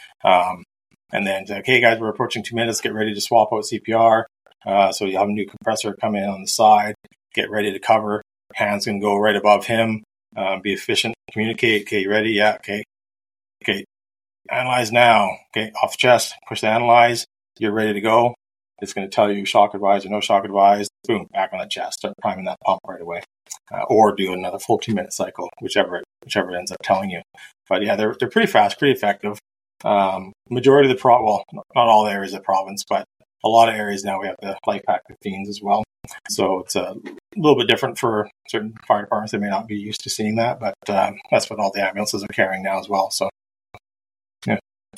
And then, okay, guys, we're approaching 2 minutes. Get ready to swap out CPR. So you have a new compressor come in on the side. Get ready to cover. Hands can go right above him. Be efficient. Communicate. Okay, you ready? Yeah. Okay. Okay. Analyze now. Okay, off chest. Push the analyze. You're ready to go. It's going to tell you shock advised or no shock advised. Boom, back on the chest. Start priming that pump right away. Or do another full 2-minute cycle, whichever it ends up telling you. But yeah, they're pretty fast, pretty effective. Majority of well, not all areas of the province, but a lot of areas now we have the LifePak 15s as well. So it's a little bit different for certain fire departments. They may not be used to seeing that, but that's what all the ambulances are carrying now as well. So, yeah.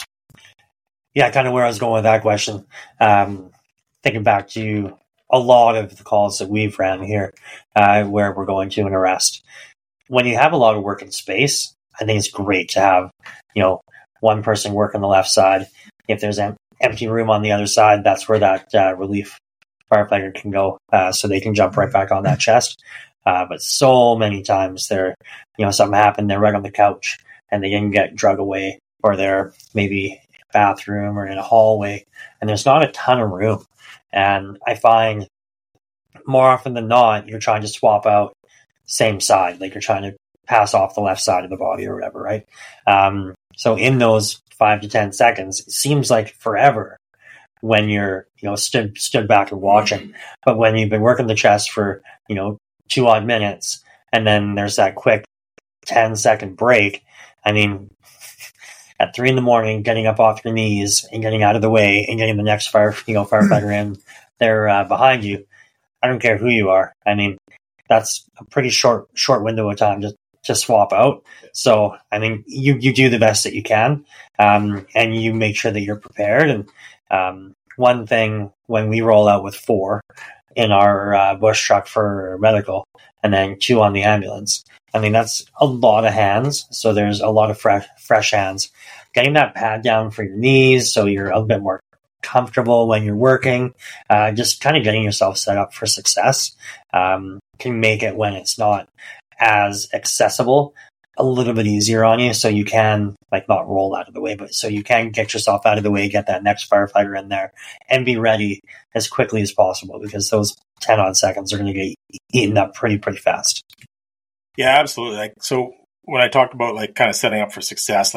Yeah, kind of where I was going with that question. Thinking back to a lot of the calls that we've ran here where we're going to an arrest. When you have a lot of working space, I think it's great to have, one person work on the left side. If there's an empty room on the other side, that's where that relief firefighter can go, so they can jump right back on that chest. But so many times something happened, they're right on the couch and they didn't get drug away, or they're maybe in a bathroom or in a hallway, and there's not a ton of room. And I find more often than not, you're trying to swap out same side, like you're trying to pass off the left side of the body or whatever, right? So in those 5 to 10 seconds, it seems like forever when you're, stood back and watching. But when you've been working the chest for, 2 odd minutes, and then there's that quick 10-second break, I mean, at 3 a.m, getting up off your knees and getting out of the way and getting the next firefighter in there behind you. I don't care who you are. I mean, that's a pretty short window of time to swap out. So, I mean, you do the best that you can, and you make sure that you're prepared. And one thing, when we roll out with 4 in our bush truck for medical, and then 2 on the ambulance, I mean, that's a lot of hands. So there's a lot of fresh hands. Getting that pad down for your knees so you're a bit more comfortable when you're working, just kind of getting yourself set up for success can make it, when it's not as accessible, a little bit easier on you, so you can not roll out of the way, but so you can get yourself out of the way, get that next firefighter in there, and be ready as quickly as possible, because those 10 odd seconds are going to get eaten up pretty fast. Yeah, absolutely. So when I talked about kind of setting up for success,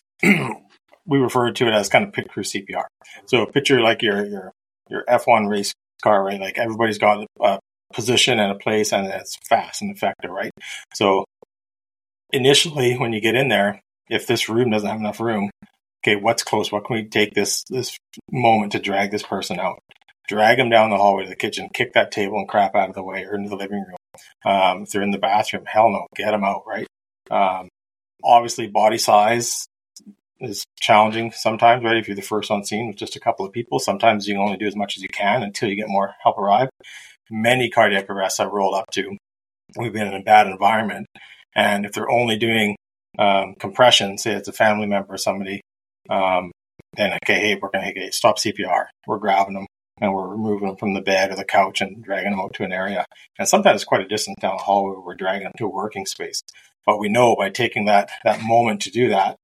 we refer to it as kind of pit crew CPR. So picture your F1 race car, right? Everybody's got a position and a place, and it's fast and effective, right? So initially, when you get in there, if this room doesn't have enough room, okay, what's close? What can we take this moment to drag this person out? Drag them down the hallway to the kitchen, kick that table and crap out of the way, or into the living room. If they're in the bathroom, hell no, get them out, right? Obviously, body size is challenging sometimes, right? If you're the first on scene with just a couple of people, sometimes you can only do as much as you can until you get more help arrive. Many cardiac arrests I've rolled up to, we've been in a bad environment, and if they're only doing compression, say it's a family member or somebody, then okay, hey, we're going to stop CPR. We're grabbing them and we're removing them from the bed or the couch and dragging them out to an area. And sometimes it's quite a distance down the hallway where we're dragging them to a working space. But we know by taking that moment to do that,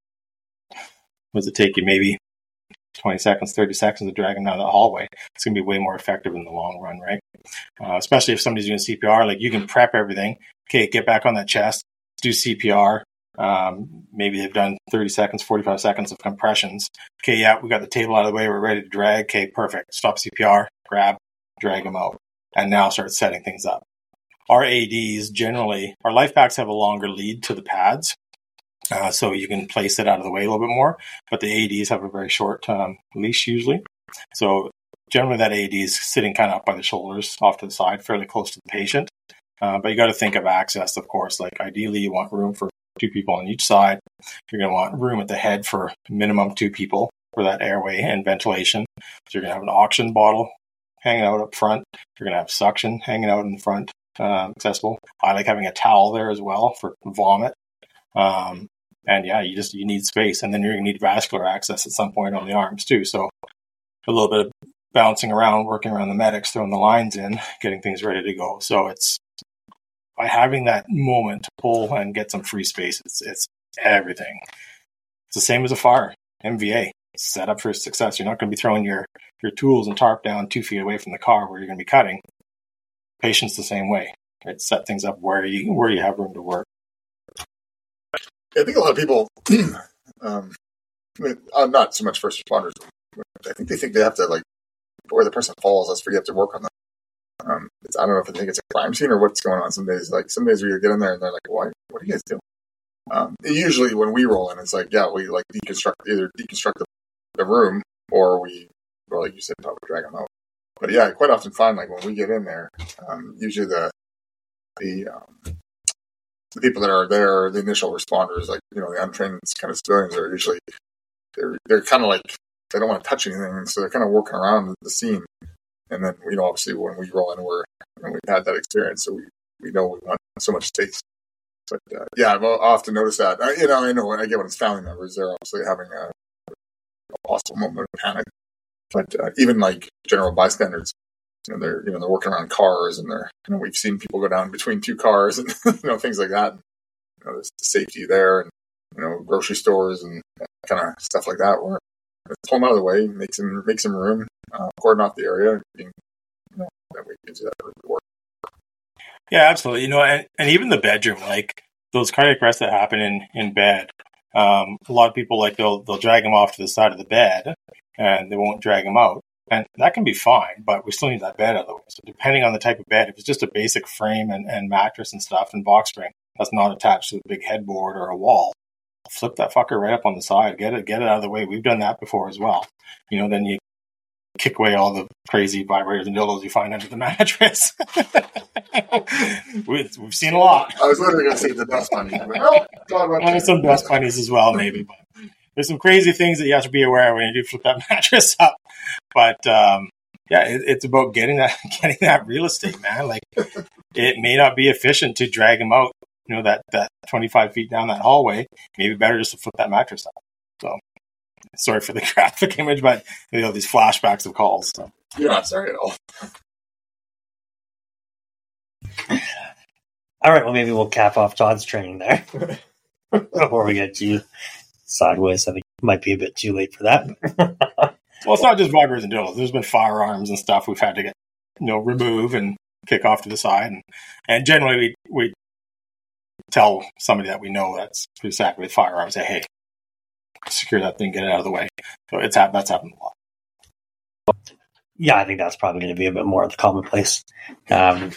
does it take you maybe 20 seconds, 30 seconds to drag them down the hallway? It's going to be way more effective in the long run, right? Especially if somebody's doing CPR, you can prep everything. Okay, get back on that chest, do CPR. Maybe they've done 30 seconds, 45 seconds of compressions. Okay, yeah, we got the table out of the way. We're ready to drag. Okay, perfect. Stop CPR, grab, drag them out, and now start setting things up. Our ADs generally, our LifePaks have a longer lead to the pads, so you can place it out of the way a little bit more, but the ADs have a very short leash usually. So generally that AD is sitting kind of up by the shoulders off to the side, fairly close to the patient. But you got to think of access, of course. Ideally, you want room for 2 people on each side. You're going to want room at the head for minimum 2 people for that airway and ventilation. So you're going to have an oxygen bottle hanging out up front. You're going to have suction hanging out in the front. accessible. I like having a towel there as well for vomit. And yeah, you need space, and then you're going to need vascular access at some point on the arms too. So a little bit of bouncing around, working around the medics, throwing the lines in, getting things ready to go. So it's by having that moment to pull and get some free space, it's everything. It's the same as a fire, MVA. It's set up for success. You're not going to be throwing your tools and tarp down 2 feet away from the car where you're going to be cutting. Patience the same way. Right? Set things up where you have room to work. I think a lot of people, not so much first responders, I think they have to, like, where the person falls, that's where you have to work on them. I don't know if I think it's a crime scene or what's going on some days. Like, some days where you get in there and they're like, what are you guys doing? Usually when we roll in, it's like, yeah, we like deconstruct the room, or we, well, like you said, probably drag them out. But yeah, I quite often find, like, when we get in there, usually the people that are there, the initial responders, like, you know, the untrained kind of civilians, are usually, they're kind of like, they don't want to touch anything, so they're kind of working around the scene. And then, you know, obviously when we roll in, we've had that experience, so we know we want so much space. But yeah, I've often noticed that. I know when I get when it's family members, they're obviously having a possible moment of panic. But even like general bystanders, they're working around cars, and we've seen people go down between two cars, and things like that. And, there's safety there, and grocery stores and kind of stuff like that. Where pull them out of the way, make some room, cordon off the area, then we can do that work. Yeah, absolutely. And even the bedroom, like those cardiac arrests that happen in bed, a lot of people, like, they'll drag them off to the side of the bed, and they won't drag them out. And that can be fine, but we still need that bed out of the way. So depending on the type of bed, if it's just a basic frame and mattress and stuff and box spring that's not attached to a big headboard or a wall, flip that fucker right up on the side, get it out of the way. We've done that before as well. Then you kick away all the crazy vibrators and dildos you find under the mattress. We've seen a lot. I was literally going to say the dust bunnies. There's some dust bunnies as well, maybe. But there's some crazy things that you have to be aware of when you do flip that mattress up. But it's about getting that real estate, man. Like, it may not be efficient to drag them out, that 25 feet down that hallway. Maybe better just to flip that mattress up. So, sorry for the graphic image, but these flashbacks of calls. So. You're not sorry at all. All right, well, maybe we'll cap off Todd's training there before we get too sideways. I think it might be a bit too late for that. Well, it's not just vibrators and dildos. There's been firearms and stuff we've had to get, remove and kick off to the side. And generally, we tell somebody that we know that's pretty savvy with firearms, say, hey, secure that thing, get it out of the way. So that's happened a lot. Yeah, I think that's probably going to be a bit more of the commonplace. I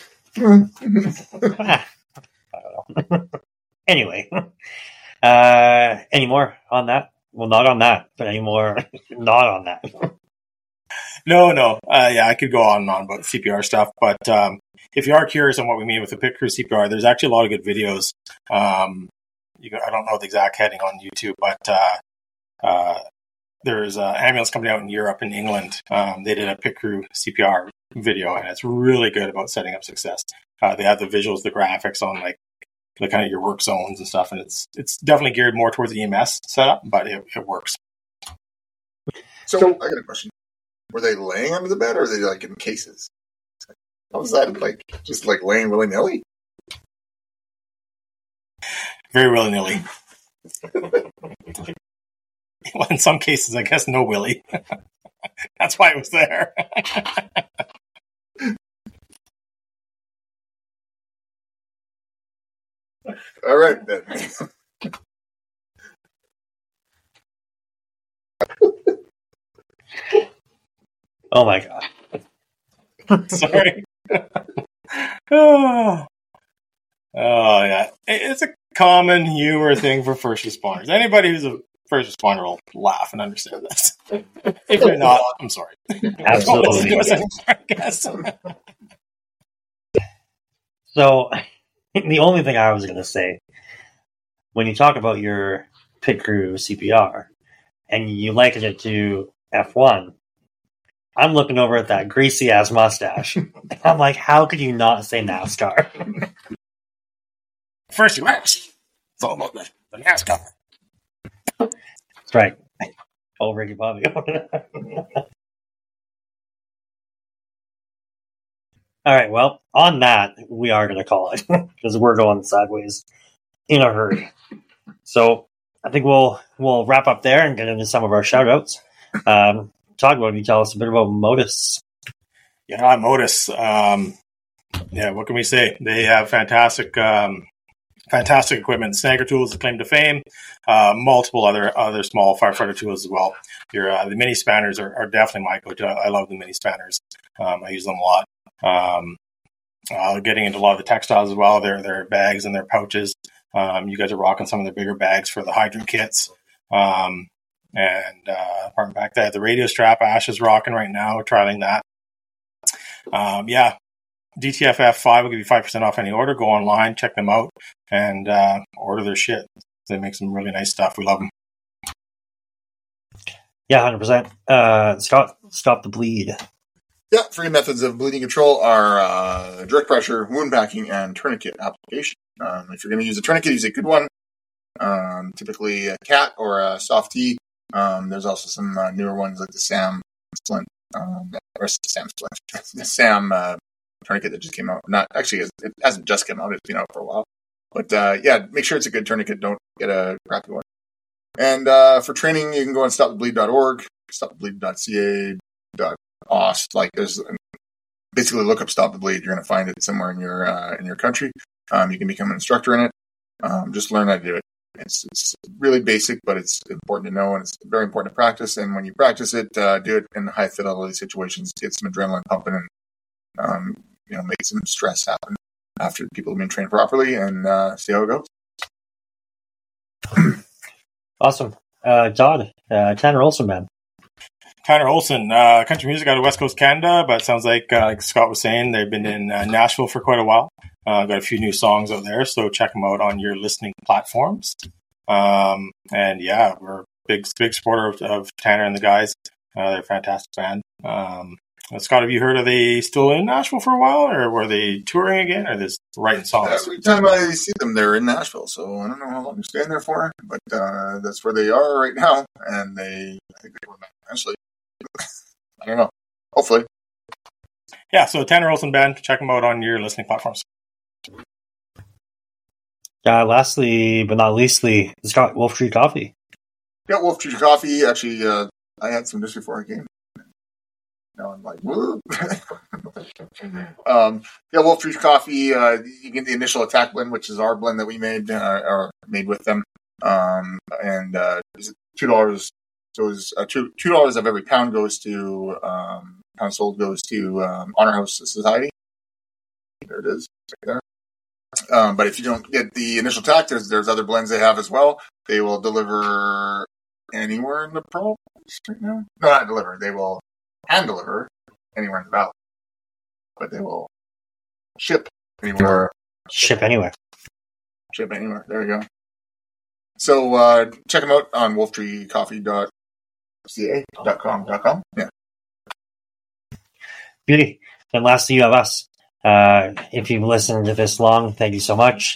don't know. Anyway, any more on that? Well, not on that, but any more not on that. No. Yeah, I could go on and on about CPR stuff, but if you are curious on what we mean with the pit crew CPR, there's actually a lot of good videos. I don't know the exact heading on YouTube, but there's an ambulance company out in Europe, in England. They did a pit crew CPR video, and it's really good about setting up success. They have the visuals, the graphics on, like, the kind of your work zones and stuff, and it's definitely geared more towards the EMS setup, but it works. So I got a question. Were they laying under the bed, or are they, like, in cases? How was that, like, just like laying willy-nilly? Very willy-nilly. Well, in some cases, I guess no willy. That's why it was there. All right, then. Oh my god. Sorry. Oh, yeah. It's a common humor thing for first responders. Anybody who's a first responder will laugh and understand this. If you're not, I'm sorry. Absolutely. So, the only thing I was going to say, when you talk about your pit crew CPR, and you liken it to F1, I'm looking over at that greasy ass mustache. I'm like, how could you not say NASCAR? First you last. It's all about the NASCAR. That's right. Oh, Ricky Bobby. All right, well, on that, we are going to call it because we're going sideways in a hurry. So I think we'll wrap up there and get into some of our shout-outs. Todd, why don't you tell us a bit about Modus? Yeah, Modus. What can we say? They have fantastic equipment. Snagger tools, claim to fame. Multiple other small firefighter tools as well. The mini spanners are definitely my go-to. I love the mini spanners. I use them a lot. Getting into a lot of the textiles as well. Their bags and their pouches. You guys are rocking some of the bigger bags for the hydrant kits. Apart from back there, the radio strap, Ash is rocking right now, trialing that. DTFF5 will give you 5% off any order. Go online, check them out, and order their shit. They make some really nice stuff. We love them. Yeah, 100%. Scott, stop the bleed. Yeah, free methods of bleeding control are direct pressure, wound packing, and tourniquet application. If you're going to use a tourniquet, use a good one. Typically a CAT or a soft T. There's also some newer ones like the SAM Splint, or SAM Splint, the SAM tourniquet that just came out. Not actually, it hasn't just come out; it's been out for a while. But make sure it's a good tourniquet. Don't get a crappy one. And for training, you can go on stopthebleed.org, stopthebleed.ca, .os. Like there's basically look up Stop the Bleed. You're going to find it somewhere in your country. You can become an instructor in it. Just learn how to do it. It's really basic, but it's important to know, and it's very important to practice. And when you practice it, do it in high fidelity situations. Get some adrenaline pumping, and make some stress happen after people have been trained properly, and see how it goes. Awesome, Todd. Tanner Olson, man. Tanner Olson, country music out of West Coast Canada, but it sounds like Scott was saying, they've been in Nashville for quite a while. Got a few new songs out there, so check them out on your listening platforms. We're a big supporter of Tanner and the guys. They're a fantastic band. Scott, have you heard, are they still in Nashville for a while, or were they touring again, or just writing songs? Every time I see them, they're in Nashville, so I don't know how long they're staying there for, but that's where they are right now, and I think they will eventually. I don't know. Hopefully. Yeah, so Tanner Olson Band, check them out on your listening platforms. Lastly, but not leastly, Scott, Wolf Tree Coffee. Yeah, Wolf Tree Coffee. Actually, I had some just before I came. Now I'm like, woo. Wolf Tree Coffee. You get the initial attack blend, which is our blend that we made, or made with them. And $2 goes $2 of every pound goes to pound sold goes to Honor House Society. There it is, right there. But if you don't get the initial attack, there's other blends they have as well. They will deliver anywhere in the province right now. No, not deliver. They will hand deliver anywhere in the valley, but they will ship anywhere. Ship anywhere. Ship anywhere. There you go. So check them out on wolftreecoffee.ca.com. Yeah. Beauty. And lastly, you have us. If you've listened to this long, thank you so much.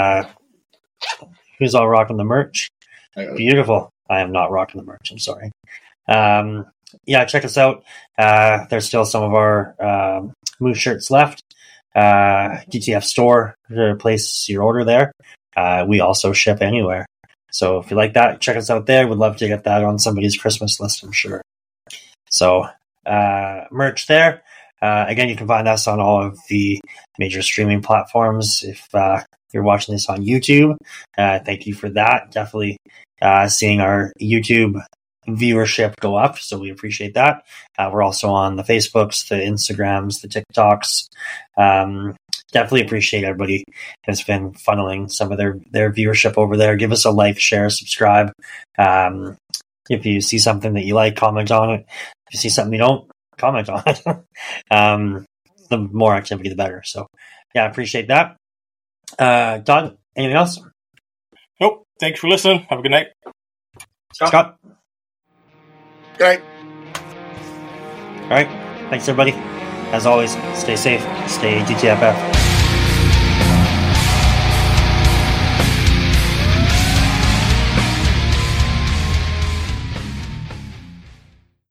Who's all rocking the merch? Beautiful. I am not rocking the merch. I'm sorry. Check us out. There's still some of our Moose shirts left. DTF store to place your order there. We also ship anywhere. So if you like that, check us out there. We'd love to get that on somebody's Christmas list, I'm sure. So merch there. Again, you can find us on all of the major streaming platforms. If you're watching this on YouTube, thank you for that. Definitely seeing our YouTube viewership go up, so we appreciate that. We're also on the Facebooks, the Instagrams, the TikToks. Definitely appreciate everybody that's been funneling some of their viewership over there. Give us a like, share, subscribe. If you see something that you like, comment on it. If you see something you don't, comment on it. The more activity, the better. So, I appreciate that. Todd, anything else? Nope. Thanks for listening. Have a good night. Scott. Good night. All right. Thanks, everybody. As always, stay safe, stay GTFF.